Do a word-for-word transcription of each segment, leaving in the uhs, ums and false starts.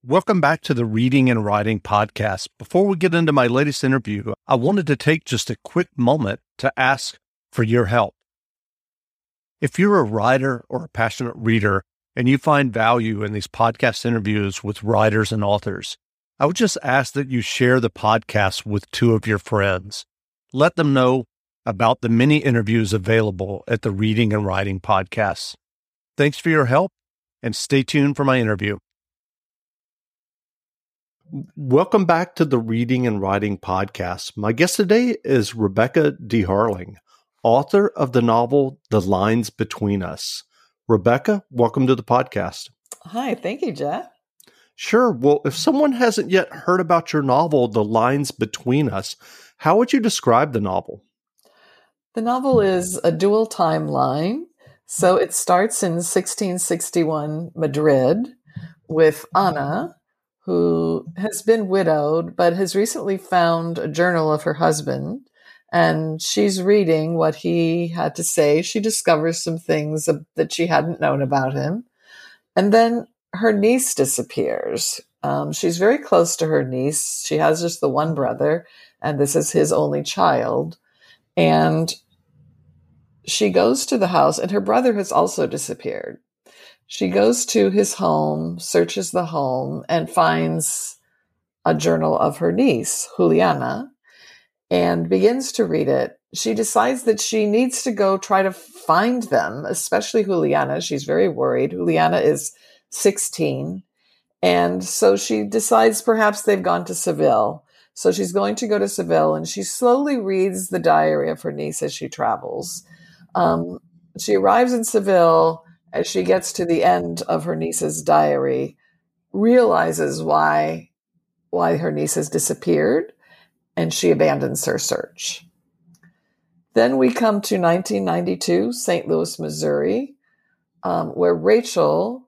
Welcome back to the Reading and Writing Podcast. Before we get into my latest interview, I wanted to take just a quick moment to ask for your help. If you're a writer or a passionate reader and you find value in these podcast interviews with writers and authors, I would just ask that you share the podcast with two of your friends. Let them know about the many interviews available at the Reading and Writing Podcast. Thanks for your help, and stay tuned for my interview. Welcome back to the Reading and Writing Podcast. My guest today is Rebecca DeHarling, author of the novel The Lines Between Us. Rebecca, welcome to the podcast. Hi, thank you, Jeff. Sure. Well, if someone hasn't yet heard about your novel, The Lines Between Us, how would you describe the novel? The novel is a dual timeline. So it starts in sixteen sixty-one Madrid with Ana, who has been widowed, but has recently found a journal of her husband, and she's reading what he had to say. She discovers some things that she hadn't known about him. And then her niece disappears. Um, she's very close to her niece. She has just the one brother, and this is his only child. And she goes to the house, and her brother has also disappeared. She goes to his home, searches the home, and finds a journal of her niece, Juliana, and begins to read it. She decides that she needs to go try to find them, especially Juliana. She's very worried. Juliana is sixteen, and so she decides perhaps they've gone to Seville. So she's going to go to Seville, and she slowly reads the diary of her niece as she travels. Um, she arrives in Seville. As she gets to the end of her niece's diary, realizes why, why her niece has disappeared, and she abandons her search. Then we come to nineteen ninety-two, Saint Louis, Missouri, um, where Rachel,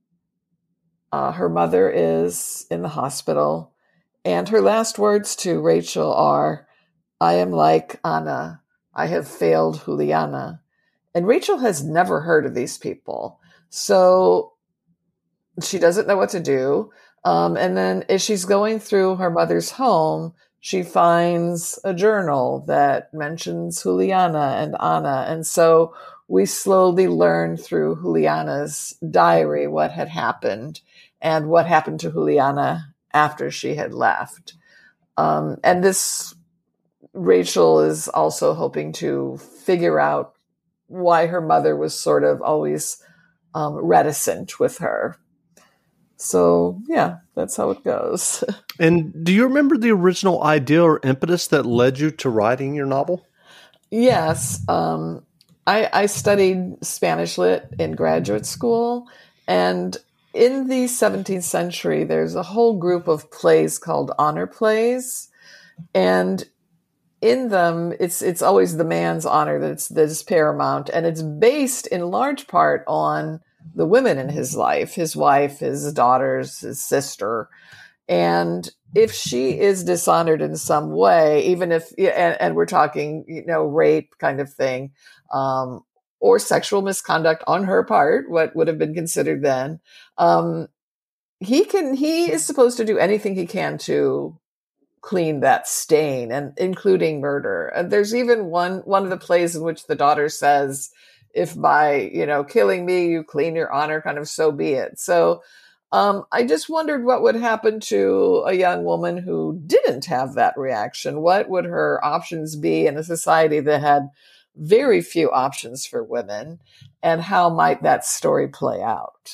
uh, her mother is in the hospital, and her last words to Rachel are, "I am like Ana. I have failed Juliana." And Rachel has never heard of these people. So she doesn't know what to do. Um, and then as she's going through her mother's home, she finds a journal that mentions Juliana and Ana. And so we slowly learn through Juliana's diary what had happened and what happened to Juliana after she had left. Um, and this, Rachel is also hoping to figure out why her mother was sort of always um, reticent with her. So, yeah, that's how it goes. And do you remember the original idea or impetus that led you to writing your novel? Yes. Um, I, I studied Spanish Lit in graduate school. And in the seventeenth century, there's a whole group of plays called honor plays. And in them, it's it's always the man's honor that's, that's paramount. And it's based in large part on the women in his life, his wife, his daughters, his sister. And if she is dishonored in some way, even if, and, and we're talking, you know, rape kind of thing, um, or sexual misconduct on her part, what would have been considered then, um, he can, he is supposed to do anything he can to clean that stain, and including murder. And there's even one one of the plays in which the daughter says, if by, you know, killing me you clean your honor, kind of, so be it. So um, I just wondered what would happen to a young woman who didn't have that reaction. What would her options be in a society that had very few options for women, and how might that story play out?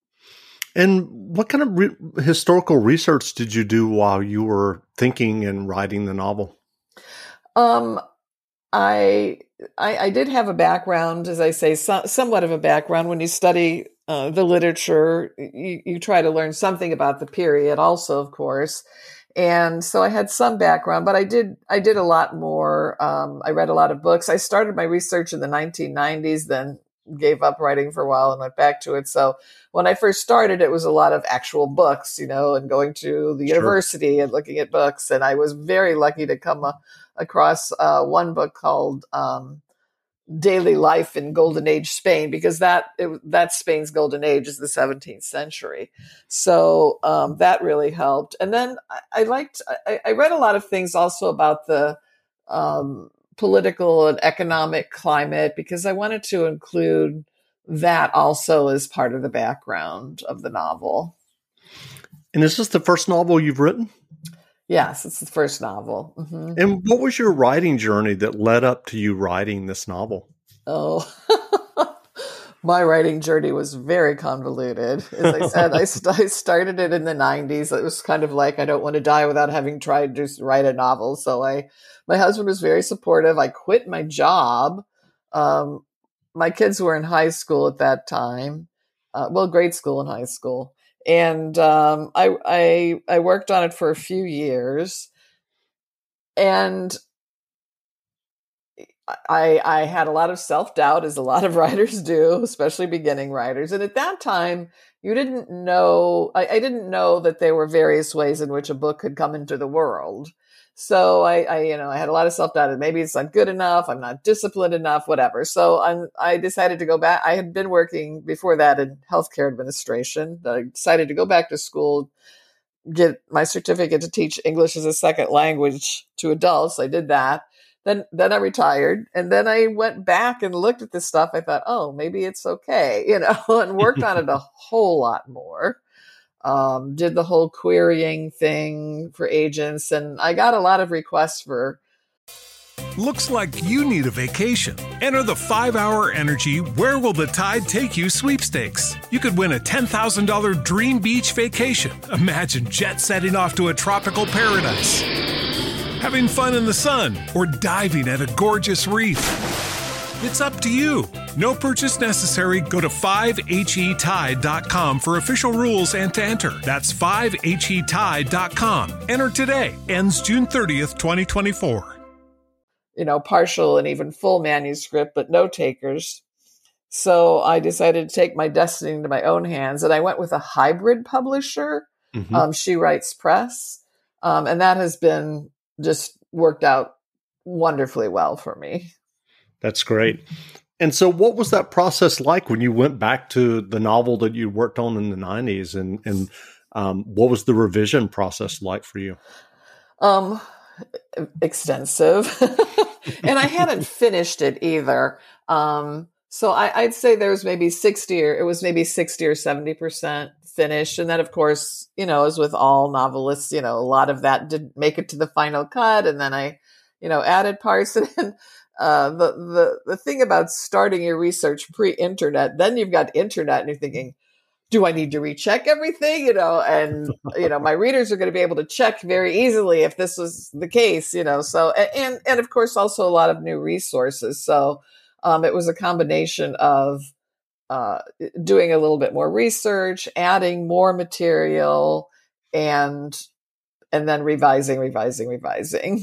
And what kind of re- historical research did you do while you were thinking and writing the novel? Um, I, I I did have a background, as I say, so, somewhat of a background. When you study uh, the literature, you, you try to learn something about the period, also, of course. And so I had some background, but I did I did a lot more. Um, I read a lot of books. I started my research in the nineteen nineties, then gave up writing for a while and went back to it. So when I first started, it was a lot of actual books, you know, and going to the Sure. university and looking at books. And I was very lucky to come uh, across uh, one book called um, daily life in Golden Age Spain, because that it, that Spain's Golden Age is the seventeenth century. So um, that really helped. And then I, I liked, I, I read a lot of things also about the um, political and economic climate, because I wanted to include that also as part of the background of the novel. And is this the first novel you've written? Yes, it's the first novel. Mm-hmm. And what was your writing journey that led up to you writing this novel? Oh, my writing journey was very convoluted. As I said, I, st- I started it in the nineties. It was kind of like, I don't want to die without having tried to write a novel. So I, my husband was very supportive. I quit my job. Um, my kids were in high school at that time. Uh, well, grade school and high school. And um, I, I I worked on it for a few years, and I I had a lot of self-doubt, as a lot of writers do, especially beginning writers. And at that time, you didn't know, I, I didn't know that there were various ways in which a book could come into the world. So I, I, you know, I had a lot of self-doubt. Maybe it's not good enough. I'm not disciplined enough, whatever. So I'm, I decided to go back. I had been working before that in healthcare administration. I decided to go back to school, get my certificate to teach English as a second language to adults. I did that. Then, then I retired, and then I went back and looked at this stuff. I thought, oh, maybe it's okay, you know, and worked on it a whole lot more. Um, did the whole querying thing for agents, and I got a lot of requests for. Looks like you need a vacation. Enter the five hour Energy Where Will the Tide Take You sweepstakes. You could win a ten thousand dollars dream beach vacation. Imagine jet setting off to a tropical paradise, having fun in the sun, or diving at a gorgeous reef. It's up to you. No purchase necessary. Go to five H E tide dot com for official rules and to enter. That's five H E tide dot com. Enter today. Ends June thirtieth, twenty twenty-four. You know, partial and even full manuscript, but no takers. So I decided to take my destiny into my own hands, and I went with a hybrid publisher. Mm-hmm. Um, She Writes Press. Um, and that has been just worked out wonderfully well for me. That's great. And so what was that process like when you went back to the novel that you worked on in the nineties, and, and um, what was the revision process like for you? Um, extensive. And I hadn't finished it either. Um, so I, I'd say there was maybe sixty or it was maybe sixty or seventy percent finished. And then, of course, you know, as with all novelists, you know, a lot of that didn't make it to the final cut. And then I, you know, added parts. And uh, the, the, the thing about starting your research pre-internet, then you've got internet and you're thinking, do I need to recheck everything? You know, and, you know, my readers are going to be able to check very easily if this was the case, you know, so, and, and of course, also a lot of new resources. So um, it was a combination of uh, doing a little bit more research, adding more material, and, and then revising, revising, revising.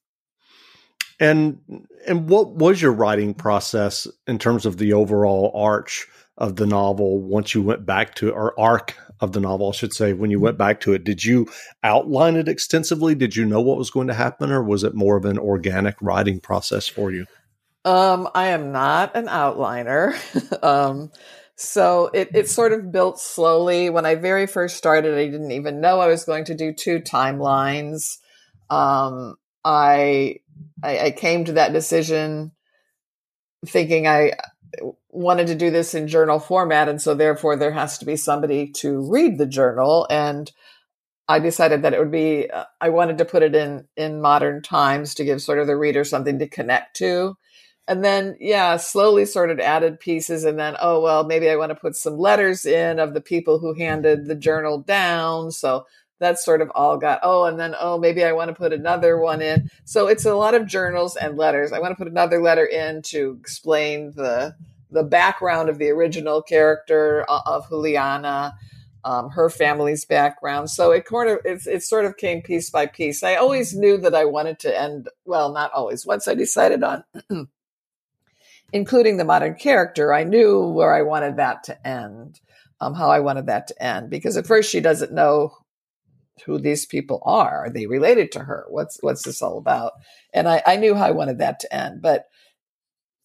And, and what was your writing process in terms of the overall arch of the novel once you went back to, or arc of the novel, I should say, when you went back to it? Did you outline it extensively? Did you know what was going to happen, or was it more of an organic writing process for you? Um, I am not an outliner. um, so it, it sort of built slowly. When I very first started, I didn't even know I was going to do two timelines. Um, I, I, I came to that decision thinking I wanted to do this in journal format. And so therefore there has to be somebody to read the journal. And I decided that it would be, uh, I wanted to put it in, in modern times to give sort of the reader something to connect to. And then, yeah, slowly sort of added pieces. And then, oh, well, maybe I want to put some letters in of the people who handed the journal down. So that sort of all got, oh, and then, oh, maybe I want to put another one in. So it's a lot of journals and letters. I want to put another letter in to explain the the background of the original character of Juliana, um, her family's background. So it kind of, it, it sort of came piece by piece. I always knew that I wanted to end, well, not always. Once I decided on including the modern character, I knew where I wanted that to end, um, how I wanted that to end. Because at first she doesn't know who these people are. Are they related to her? What's, what's this all about? And I, I knew how I wanted that to end. But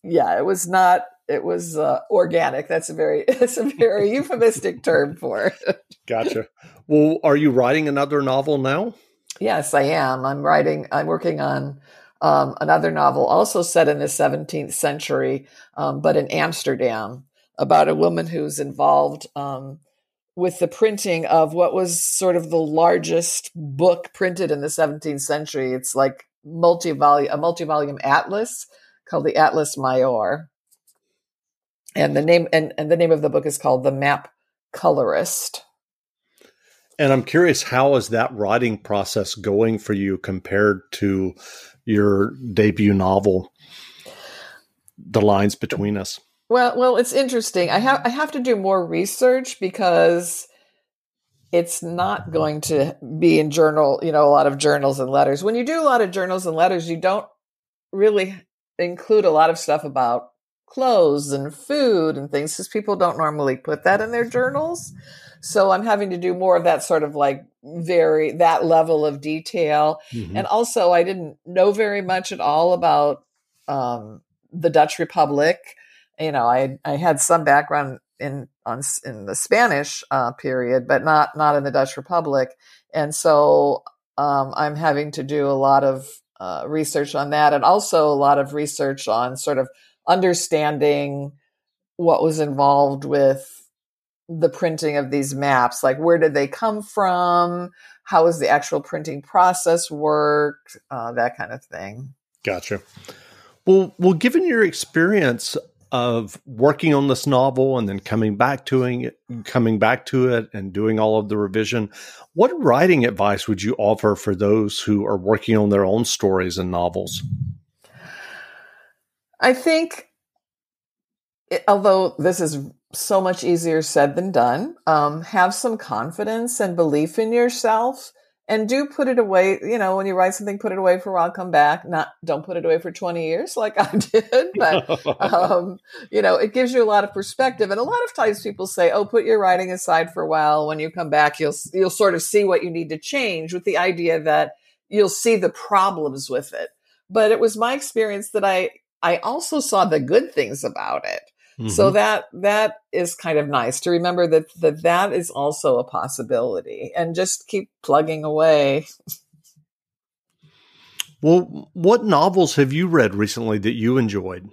yeah, it was not, it was uh, organic. That's a very, it's a very euphemistic term for it. Gotcha. Well, are you writing another novel now? Yes, I am. I'm writing, I'm working on um, another novel also set in the seventeenth century, um, but in Amsterdam, about a woman who's involved um, with the printing of what was sort of the largest book printed in the seventeenth century. It's like multi-volume, a multi-volume atlas called the Atlas Major. And the name and, and the name of the book is called The Map Colorist. And I'm curious, how is that writing process going for you compared to your debut novel, The Lines Between Us? Well, well, it's interesting. I have I have to do more research because it's not going to be in journal, you know, a lot of journals and letters. When you do a lot of journals and letters, you don't really include a lot of stuff about clothes and food and things because people don't normally put that in their journals. So I'm having to do more of that sort of like very, that level of detail. Mm-hmm. And also I didn't know very much at all about um, the Dutch Republic. You know, I I had some background in on in the Spanish uh, period, but not not in the Dutch Republic. And so um, I'm having to do a lot of uh, research on that, and also a lot of research on sort of understanding what was involved with the printing of these maps. Like, where did they come from? How does the actual printing process work? Uh, that kind of thing. Gotcha. Well, well, given your experience of working on this novel and then coming back to it, coming back to it and doing all of the revision, what writing advice would you offer for those who are working on their own stories and novels? I think, it, although this is so much easier said than done, um, have some confidence and belief in yourself. And do put it away, you know, when you write something, put it away for a while, come back. Not, don't put it away for twenty years like I did. But, um, you know, it gives you a lot of perspective. And a lot of times people say, oh, put your writing aside for a while. When you come back, you'll, you'll sort of see what you need to change, with the idea that you'll see the problems with it. But it was my experience that I, I also saw the good things about it. Mm-hmm. So that, that is kind of nice to remember that, that that is also a possibility, and just keep plugging away. Well, what novels have you read recently that you enjoyed?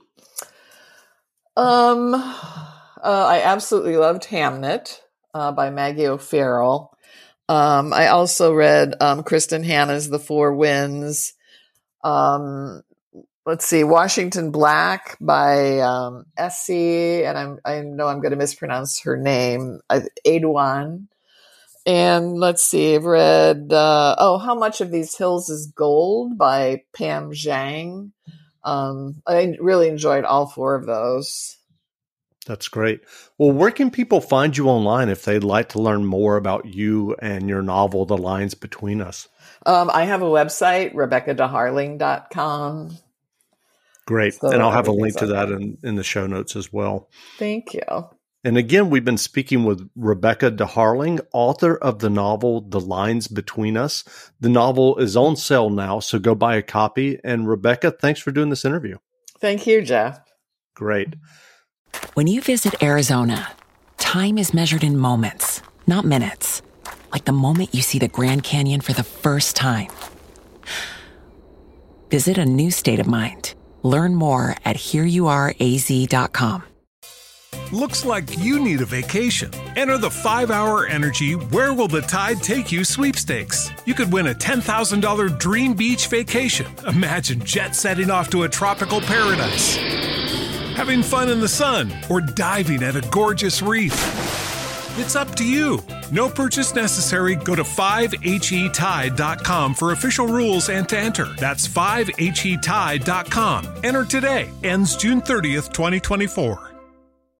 Um, uh, I absolutely loved Hamnet uh, by Maggie O'Farrell. Um, I also read um, Kristen Hanna's The Four Winds. Um, Let's see, Washington Black by um, Essie, and I'm, I know I'm going to mispronounce her name, Edouan. And let's see, I've read, uh, oh, How Much of These Hills is Gold by Pam Zhang. Um, I really enjoyed all four of those. That's great. Well, where can people find you online if they'd like to learn more about you and your novel, The Lines Between Us? Um, I have a website, rebecca de harling dot com. Great. So and I'll have a link to that in, in the show notes as well. Thank you. And again, we've been speaking with Rebecca de Harling, author of the novel, The Lines Between Us. The novel is on sale now, so go buy a copy. And Rebecca, thanks for doing this interview. Thank you, Jeff. Great. When you visit Arizona, time is measured in moments, not minutes. Like the moment you see the Grand Canyon for the first time. Visit a new state of mind. Learn more at here you are a z dot com. Looks like you need a vacation. Enter the five hour Energy Where Will the Tide Take You sweepstakes. You could win a ten thousand dollars dream beach vacation. Imagine jet setting off to a tropical paradise, having fun in the sun, or diving at a gorgeous reef. It's up to you. No purchase necessary. Go to five h e tide dot com for official rules and to enter. That's five h e tide dot com. Enter today. Ends June thirtieth, twenty twenty-four.